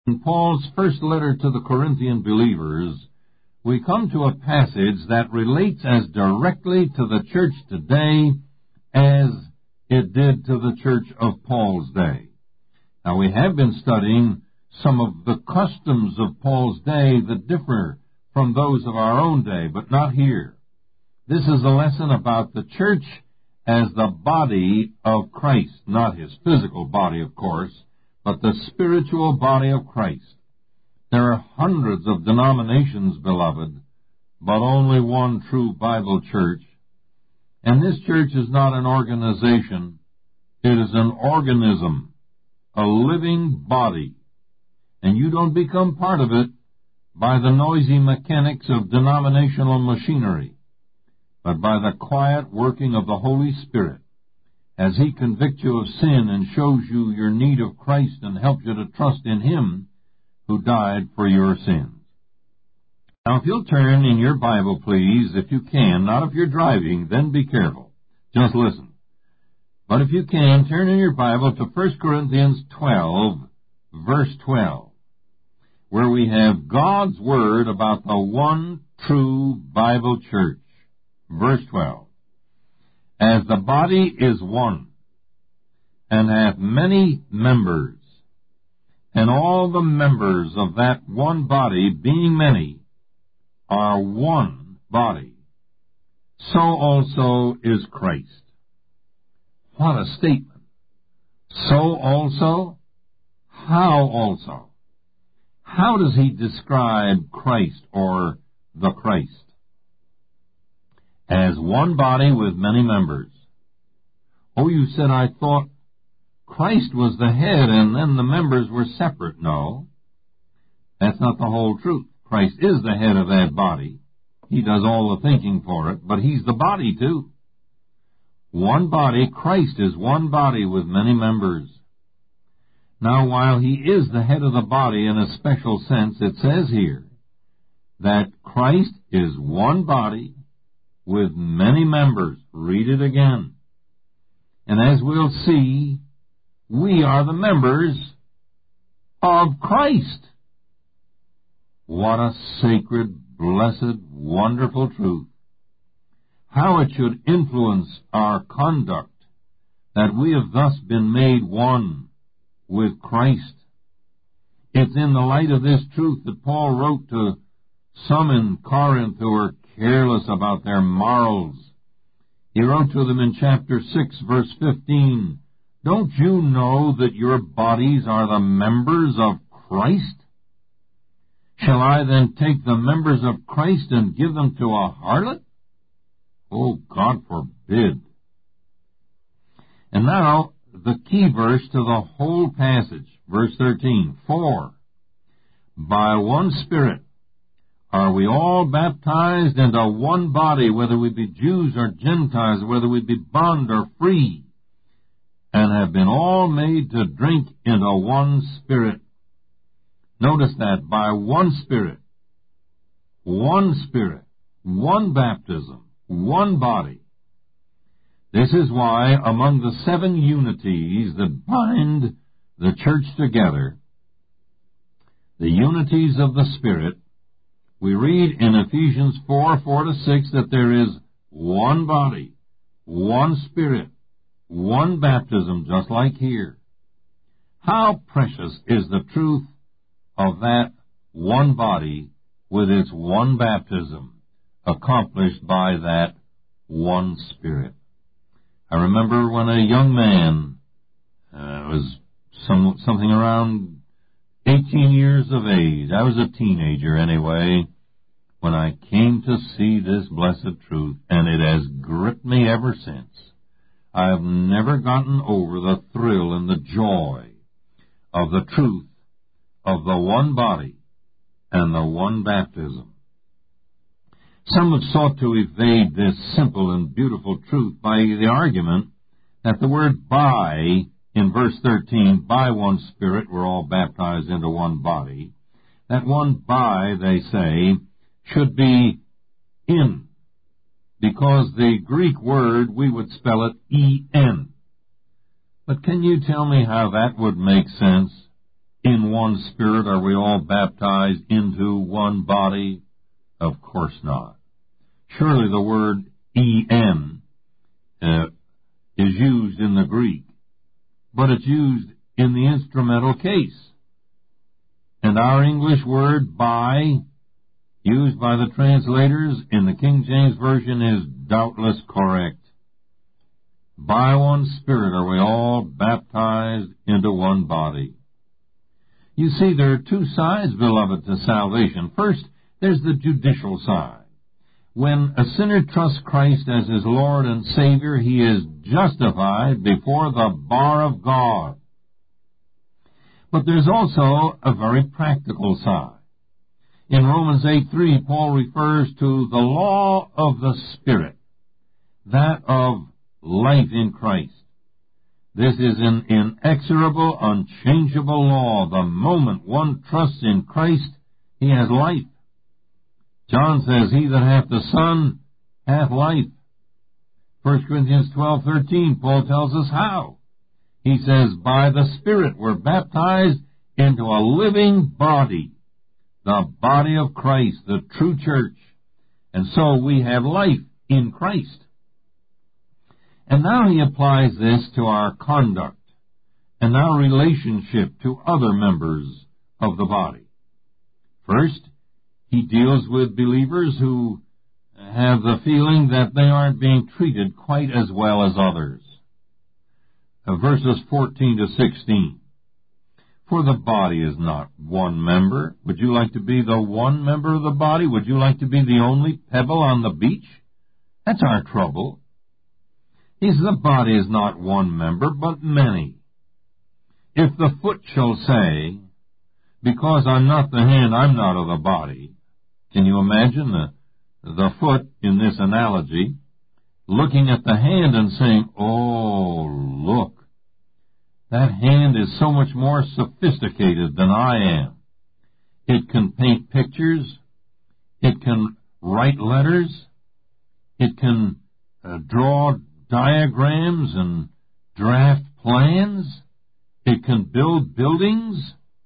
In Paul's first letter to the Corinthian believers, we come to a passage that relates as directly to the church today as it did to the church of Paul's day. Now, we have been studying some of the customs of Paul's day that differ from those of our own day, but not here. This is a lesson about the church as the body of Christ, not his physical body, of course, but the spiritual body of Christ. There are hundreds of denominations, beloved, but only one true Bible church. And this church is not an organization. It is an organism, a living body. And you don't become part of it by the noisy mechanics of denominational machinery, but by the quiet working of the Holy Spirit, as He convicts you of sin and shows you your need of Christ and helps you to trust in Him who died for your sins. Now, if you'll turn in your Bible, please, if you can, not if you're driving, then be careful. Just listen. But if you can, turn in your Bible to 1 Corinthians 12, verse 12, where we have God's Word about the one true Bible church. Verse 12. As the body is one, and hath many members, and all the members of that one body, being many, are one body, so also is Christ. What a statement. So also? How also? How does he describe Christ or the Christ? As one body with many members. Oh, you said, I thought Christ was the head and then the members were separate. No, that's not the whole truth. Christ is the head of that body. He does all the thinking for it, but He's the body too. One body, Christ is one body with many members. Now, while He is the head of the body in a special sense, it says here that Christ is one body with many members. Read it again. And as we'll see, we are the members of Christ. What a sacred, blessed, wonderful truth. How it should influence our conduct that we have thus been made one with Christ. It's in the light of this truth that Paul wrote to some in Corinth who were careless about their morals. He wrote to them in chapter 6, verse 15, Don't you know that your bodies are the members of Christ? Shall I then take the members of Christ and give them to a harlot? Oh, God forbid. And now, the key verse to the whole passage, verse 13, For by one Spirit are we all baptized into one body, whether we be Jews or Gentiles, whether we be bond or free, and have been all made to drink into one Spirit. Notice that, by one Spirit, one baptism, one body. This is why among the 7 unities that bind the church together, the unities of the Spirit, we read in Ephesians 4, 4-6 that there is one body, one Spirit, one baptism, just like here. How precious is the truth of that one body with its one baptism, accomplished by that one Spirit. I remember when a young man, was something around 18 years of age, I was a teenager anyway, when I came to see this blessed truth, and it has gripped me ever since. I have never gotten over the thrill and the joy of the truth of the one body and the one baptism. Some have sought to evade this simple and beautiful truth by the argument that the word by, in verse 13, by one Spirit we're all baptized into one body, that one by, they say, should be in, because the Greek word, we would spell it E-N. But can you tell me how that would make sense? in one Spirit are we all baptized into one body? Of course not. Surely the word en is used in the Greek, but it's used in the instrumental case. And our English word by, used by the translators in the King James Version, is doubtless correct. By one Spirit are we all baptized into one body. You see, there are two sides, beloved, to salvation. First, there's the judicial side. When a sinner trusts Christ as his Lord and Savior, he is justified before the bar of God. But there's also a very practical side. In Romans 8:3, Paul refers to the law of the Spirit, that of life in Christ. This is an inexorable, unchangeable law. The moment one trusts in Christ, he has life. John says, he that hath the Son hath life. 1 Corinthians 12:13, Paul tells us how. He says, by the Spirit we're baptized into a living body, the body of Christ, the true church. And so we have life in Christ. And now he applies this to our conduct and our relationship to other members of the body. First, he deals with believers who have the feeling that they aren't being treated quite as well as others. Verses 14 to 16. For the body is not one member. Would you like to be the one member of the body? Would you like to be the only pebble on the beach? That's our trouble. He says the body is not one member, but many. If the foot shall say, because I'm not the hand, I'm not of the body. Can you imagine the foot in this analogy looking at the hand and saying, oh, look, that hand is so much more sophisticated than I am. It can paint pictures. It can write letters. It can draw diagrams and draft plans. It can build buildings.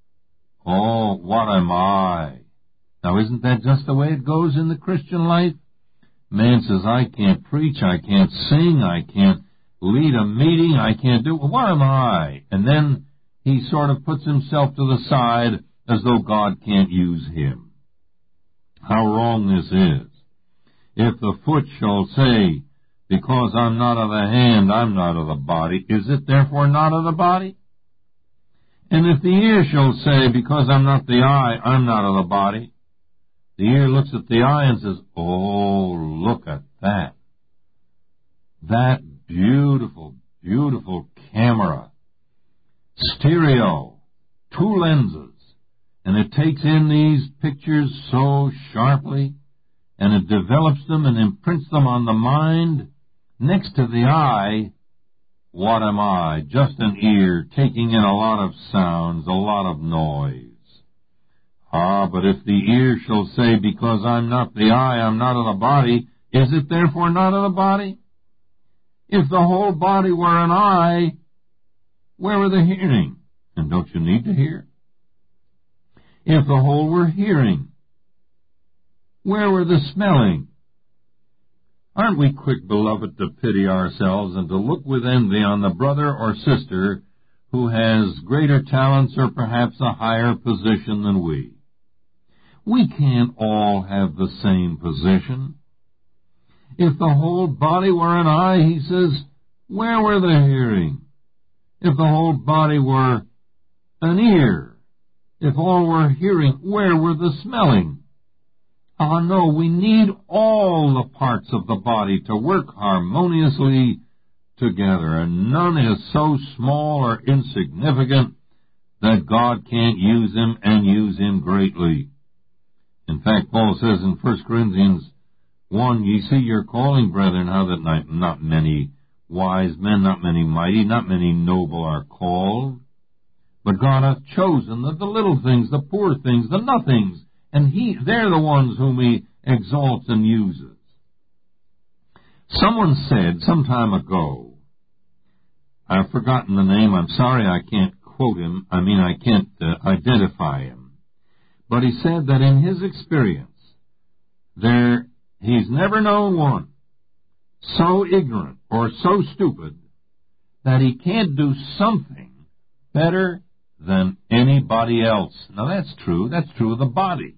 Oh, what am I? Now, isn't that just the way it goes in the Christian life? Man says, I can't preach, I can't sing, I can't lead a meeting, I can't do... What am I? And then he sort of puts himself to the side as though God can't use him. How wrong this is. If the foot shall say, because I'm not of the hand, I'm not of the body, is it therefore not of the body? And if the ear shall say, because I'm not the eye, I'm not of the body, the ear looks at the eye and says, oh, look at that. That beautiful, beautiful camera. Stereo. 2 lenses. And it takes in these pictures so sharply, and it develops them and imprints them on the mind. Next to the eye, what am I? Just an ear taking in a lot of sounds, a lot of noise. Ah, but if the ear shall say, because I'm not the eye, I'm not of the body, is it therefore not of the body? If the whole body were an eye, where were the hearing? And don't you need to hear? If the whole were hearing, where were the smelling? Aren't we quick, beloved, to pity ourselves and to look with envy on the brother or sister who has greater talents or perhaps a higher position than we? We can't all have the same position. If the whole body were an eye, he says, where were the hearing? If the whole body were an ear, if all were hearing, where were the smelling? Ah, no, we need all the parts of the body to work harmoniously together, and none is so small or insignificant that God can't use him and use him greatly. In fact, Paul says in 1 Corinthians 1, ye see your calling, brethren, how that not many wise men, not many mighty, not many noble are called, but God hath chosen the little things, the poor things, the nothings, and they're the ones whom he exalts and uses. Someone said some time ago, I've forgotten the name, I'm sorry I can't quote quote him, I can't identify him. But he said that in his experience, he's never known one so ignorant or so stupid that he can't do something better than anybody else. Now that's true. That's true of the body.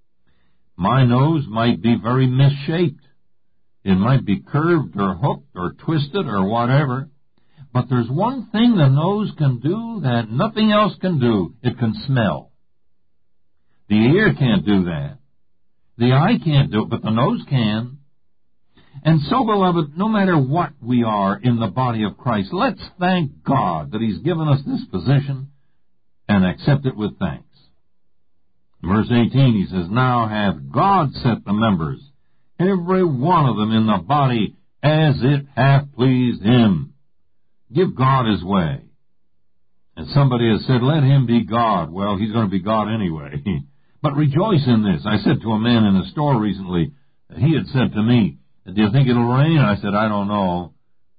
My nose might be very misshaped. It might be curved or hooked or twisted or whatever. But there's one thing the nose can do that nothing else can do. It can smell. The ear can't do that. The eye can't do it, but the nose can. And so, beloved, no matter what we are in the body of Christ, let's thank God that He's given us this position and accept it with thanks. Verse 18, he says, Now hath God set the members, every one of them in the body, as it hath pleased Him. Give God His way. And somebody has said, let Him be God. Well, He's going to be God anyway. But rejoice in this. I said to a man in a store recently, he had said to me, do you think it'll rain? I said, I don't know.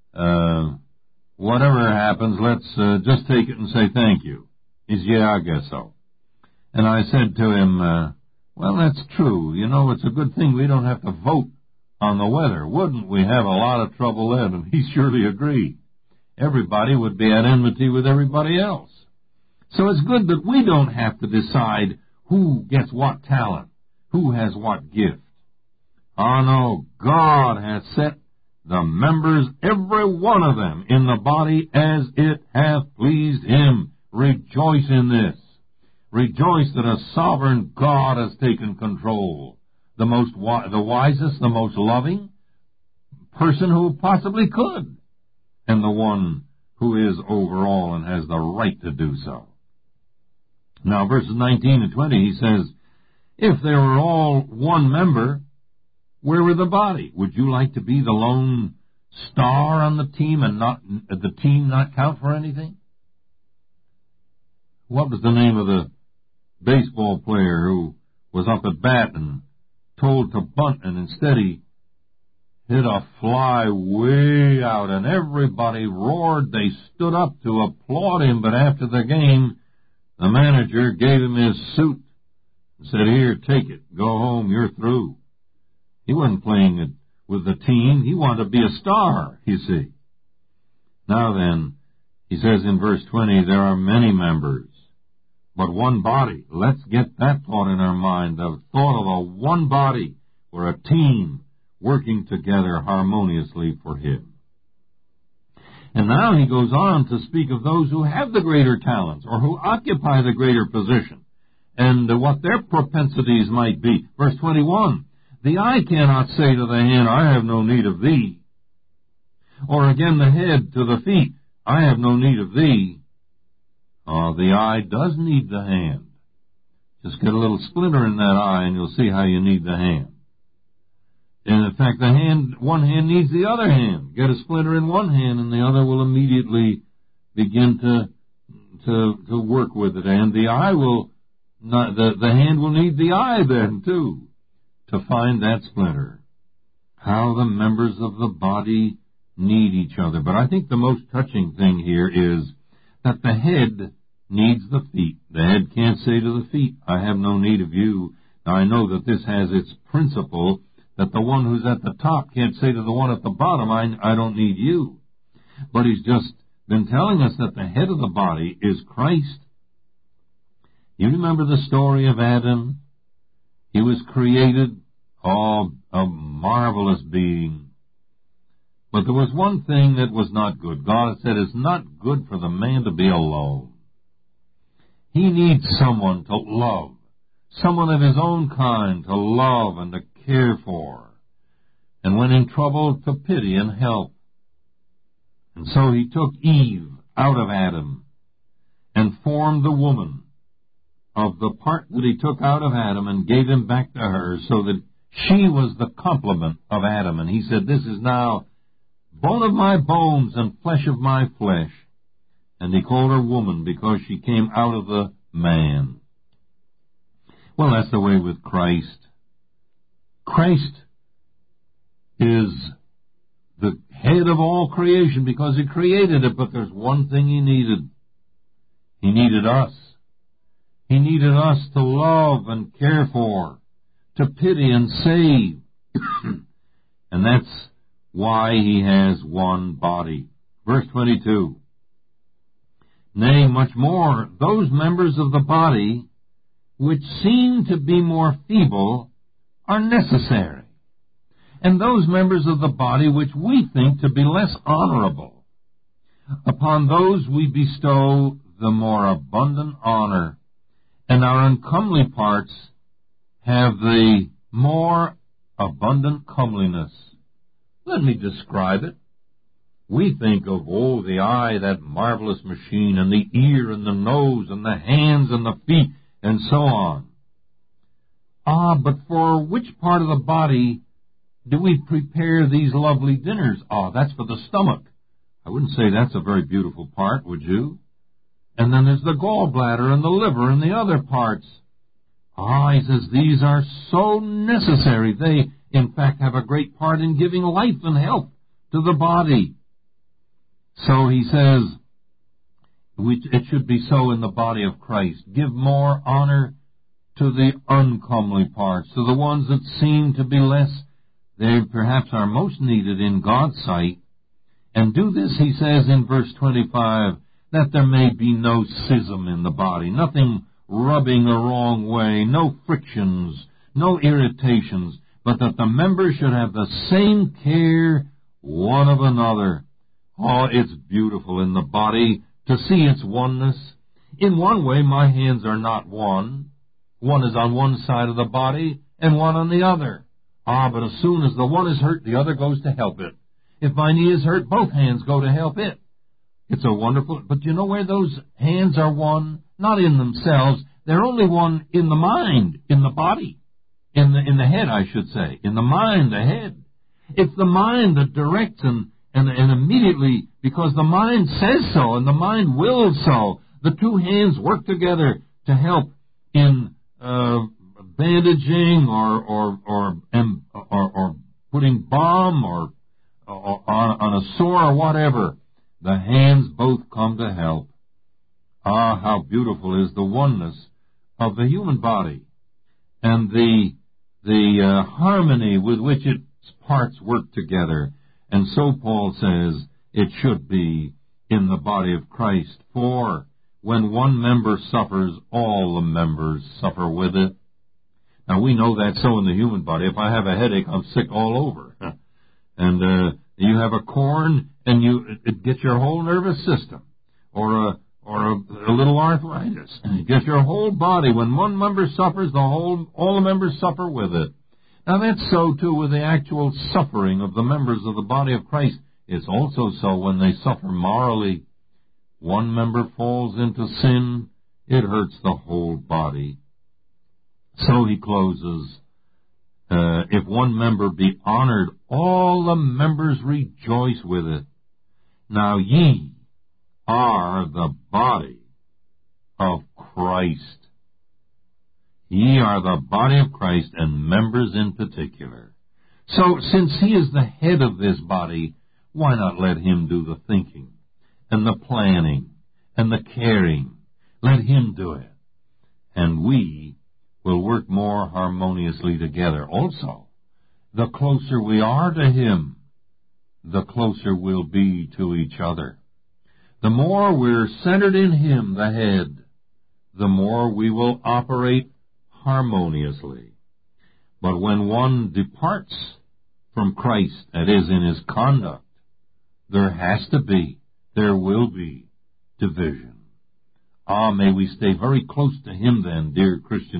Whatever happens, let's just take it and say thank you. He said, yeah, I guess so. And I said to him, well, that's true. You know, it's a good thing we don't have to vote on the weather. Wouldn't we have a lot of trouble then? And he surely agreed. Everybody would be at enmity with everybody else. So it's good that we don't have to decide who gets what talent, who has what gift. Oh no, God hath set the members, every one of them, in the body as it hath pleased Him. Rejoice in this. Rejoice that a sovereign God has taken control. The wisest, the most loving person who possibly could, and the one who is over all and has the right to do so. Now, verses 19 and 20, he says, if they were all one member, where were the body? Would you like to be the lone star on the team and the team not count for anything? What was the name of the baseball player who was up at bat and told to bunt, and instead he hit a fly way out, and everybody roared. They stood up to applaud him, but after the game, the manager gave him his suit and said, here, take it. Go home. You're through. He wasn't playing it with the team. He wanted to be a star, you see. Now then, he says in verse 20, there are many members, but one body. Let's get that thought in our mind, the thought of a one body. We're a team working together harmoniously for Him. And now he goes on to speak of those who have the greater talents or who occupy the greater position and what their propensities might be. Verse 21, the eye cannot say to the hand, I have no need of thee. Or again the head to the feet, I have no need of thee. The eye does need the hand. Just get a little splinter in that eye and you'll see how you need the hand. And in fact, one hand needs the other hand. Get a splinter in one hand, and the other will immediately begin to work with it. And the eye will not, the hand will need the eye then too, to find that splinter. How the members of the body need each other. But I think the most touching thing here is that the head needs the feet. The head can't say to the feet, I have no need of you. Now I know that this has its principle, that the one who's at the top can't say to the one at the bottom, I don't need you. But he's just been telling us that the head of the body is Christ. You remember the story of Adam? He was created, a marvelous being. But there was one thing that was not good. God said it's not good for the man to be alone. He needs someone to love, someone of his own kind to love and to care for, and when in trouble, to pity and help. And so he took Eve out of Adam and formed the woman of the part that he took out of Adam and gave him back to her, so that she was the complement of Adam. And he said, this is now bone of my bones and flesh of my flesh. And he called her woman because she came out of the man. Well, that's the way with Christ. Christ is the head of all creation because He created it, but there's one thing He needed. He needed us. He needed us to love and care for, to pity and save. And that's why he has one body. Verse 22. Nay, much more, those members of the body which seem to be more feeble are necessary, and those members of the body which we think to be less honorable, upon those we bestow the more abundant honor, and our uncomely parts have the more abundant comeliness. Let me describe it. We think of, the eye, that marvelous machine, and the ear, and the nose, and the hands, and the feet, and so on. But for which part of the body do we prepare these lovely dinners? That's for the stomach. I wouldn't say that's a very beautiful part, would you? And then there's the gallbladder and the liver and the other parts. He says these are so necessary. They, in fact, have a great part in giving life and health to the body. So he says, it should be so in the body of Christ. Give more honor to the uncomely parts, to the ones that seem to be less. They perhaps are most needed in God's sight. And do this, he says in verse 25, that there may be no schism in the body, nothing rubbing the wrong way, no frictions, no irritations, but that the members should have the same care one of another. It's beautiful in the body to see its oneness. In one way, my hands are not one. One is on one side of the body and one on the other. But as soon as the one is hurt, the other goes to help it. If my knee is hurt, both hands go to help it. It's a wonderful, but you know where those hands are one? Not in themselves. They're only one in the mind, in the body, in the head, I should say. In the mind, the head. It's the mind that directs and immediately, because the mind says so and the mind wills so, the two hands work together to help in bandaging or putting balm or on a sore or whatever. The hands both come to help. How beautiful is the oneness of the human body and the harmony with which its parts work together. And so Paul says it should be in the body of Christ. For when one member suffers, all the members suffer with it. Now we know that's so in the human body. If I have a headache, I'm sick all over. And you have a corn, and it gets your whole nervous system, or a little arthritis. It gets your whole body. When one member suffers, all the members suffer with it. Now that's so too with the actual suffering of the members of the body of Christ. It's also so when they suffer morally. One member falls into sin, it hurts the whole body. So he closes, if one member be honored, all the members rejoice with it. Now ye are the body of Christ. Ye are the body of Christ, and members in particular. So, since he is the head of this body, why not let him do the thinking, and the planning, and the caring? Let him do it. And we will work more harmoniously together. Also, the closer we are to him, the closer we'll be to each other. The more we're centered in him, the head, the more we will operate harmoniously. But when one departs from Christ, that is, in his conduct, there will be division. May we stay very close to him then, dear Christian